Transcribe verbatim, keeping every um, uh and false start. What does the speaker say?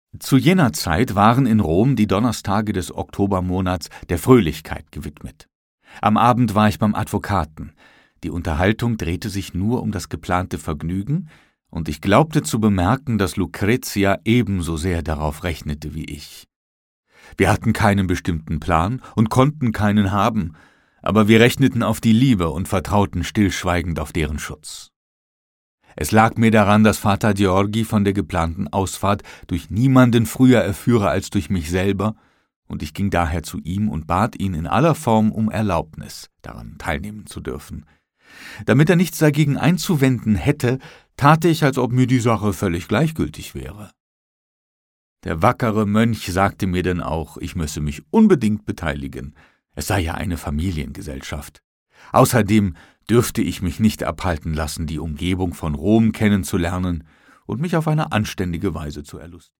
Zu jener Zeit waren in Rom die Donnerstage des Oktobermonats der Fröhlichkeit gewidmet. Am Abend war ich beim Advokaten. Die Unterhaltung drehte sich nur um das geplante Vergnügen, und ich glaubte zu bemerken, dass Lucretia ebenso sehr darauf rechnete wie ich. Wir hatten keinen bestimmten Plan und konnten keinen haben, aber wir rechneten auf die Liebe und vertrauten stillschweigend auf deren Schutz. Es lag mir daran, dass Vater Georgi von der geplanten Ausfahrt durch niemanden früher erführe als durch mich selber, und ich ging daher zu ihm und bat ihn in aller Form um Erlaubnis, daran teilnehmen zu dürfen. Damit er nichts dagegen einzuwenden hätte, tat ich, als ob mir die Sache völlig gleichgültig wäre. Der wackere Mönch sagte mir denn auch, ich müsse mich unbedingt beteiligen. Es sei ja eine Familiengesellschaft. Außerdem dürfte ich mich nicht abhalten lassen, die Umgebung von Rom kennenzulernen und mich auf eine anständige Weise zu erlustigen.